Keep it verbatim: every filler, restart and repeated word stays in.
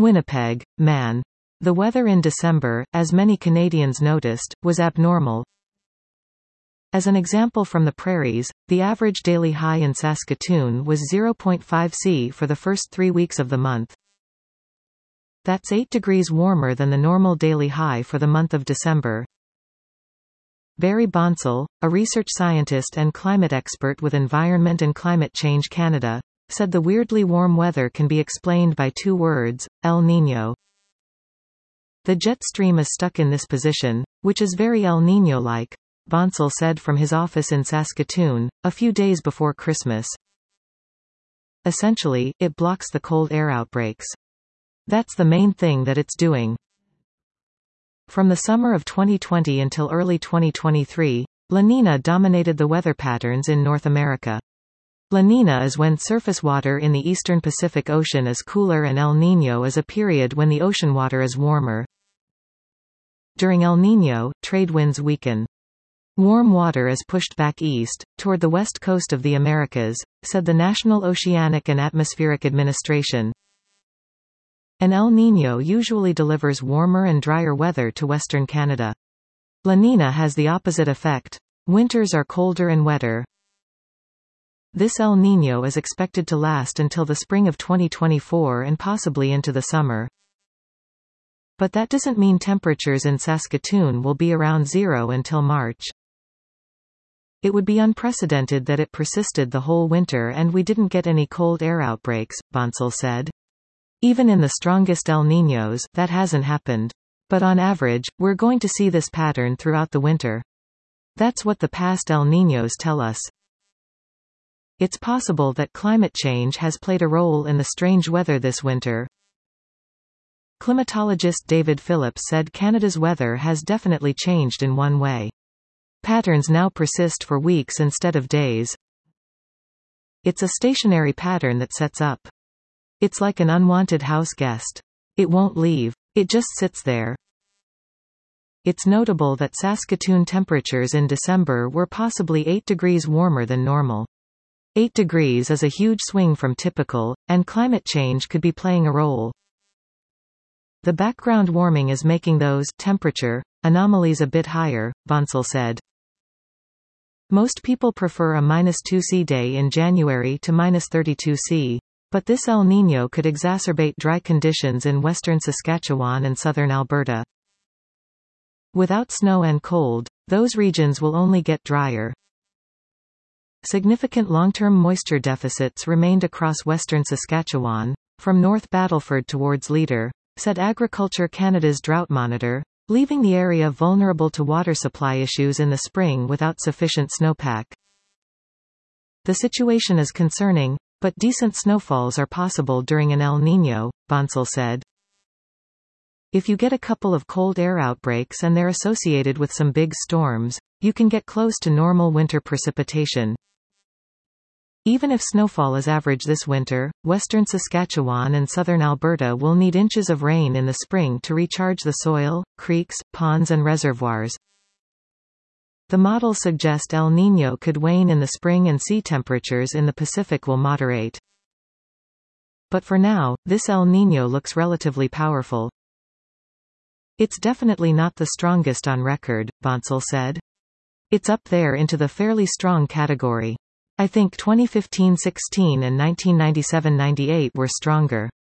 Winnipeg, Man. The weather in December, as many Canadians noticed, was abnormal. As an example from the prairies, the average daily high in Saskatoon was zero point five Celsius for the first three weeks of the month. That's eight degrees warmer than the normal daily high for the month of December. Barry Bonsall, a research scientist and climate expert with Environment and Climate Change Canada, said the weirdly warm weather can be explained by two words, El Niño. The jet stream is stuck in this position, which is very El Niño-like, Bonsall said from his office in Saskatoon, a few days before Christmas. Essentially, it blocks the cold air outbreaks. That's the main thing that it's doing. From the summer of twenty twenty until early twenty twenty-three, La Niña dominated the weather patterns in North America. La Niña is when surface water in the eastern Pacific Ocean is cooler, and El Niño is a period when the ocean water is warmer. During El Niño, trade winds weaken. Warm water is pushed back east, toward the west coast of the Americas, said the National Oceanic and Atmospheric Administration. An El Niño usually delivers warmer and drier weather to western Canada. La Niña has the opposite effect. Winters are colder and wetter. This El Niño is expected to last until the spring of twenty twenty-four and possibly into the summer. But that doesn't mean temperatures in Saskatoon will be around zero until March. It would be unprecedented that it persisted the whole winter and we didn't get any cold air outbreaks, Bonsall said. Even in the strongest El Niños, that hasn't happened. But on average, we're going to see this pattern throughout the winter. That's what the past El Niños tell us. It's possible that climate change has played a role in the strange weather this winter. Climatologist David Phillips said Canada's weather has definitely changed in one way. Patterns now persist for weeks instead of days. It's a stationary pattern that sets up. It's like an unwanted house guest. It won't leave. It just sits there. It's notable that Saskatoon temperatures in December were possibly eight degrees warmer than normal. eight degrees is a huge swing from typical, and climate change could be playing a role. The background warming is making those temperature anomalies a bit higher, Bonsall said. Most people prefer a minus two Celsius day in January to minus thirty-two Celsius, but this El Niño could exacerbate dry conditions in western Saskatchewan and southern Alberta. Without snow and cold, those regions will only get drier. Significant long-term moisture deficits remained across western Saskatchewan, from North Battleford towards Leader, said Agriculture Canada's drought monitor, leaving the area vulnerable to water supply issues in the spring without sufficient snowpack. The situation is concerning, but decent snowfalls are possible during an El Niño, Bonsall said. If you get a couple of cold air outbreaks and they're associated with some big storms, you can get close to normal winter precipitation. Even if snowfall is average this winter, western Saskatchewan and southern Alberta will need inches of rain in the spring to recharge the soil, creeks, ponds and reservoirs. The models suggest El Niño could wane in the spring and sea temperatures in the Pacific will moderate. But for now, this El Niño looks relatively powerful. It's definitely not the strongest on record, Bonsall said. It's up there into the fairly strong category. I think twenty fifteen sixteen and nineteen ninety-seven ninety-eight were stronger.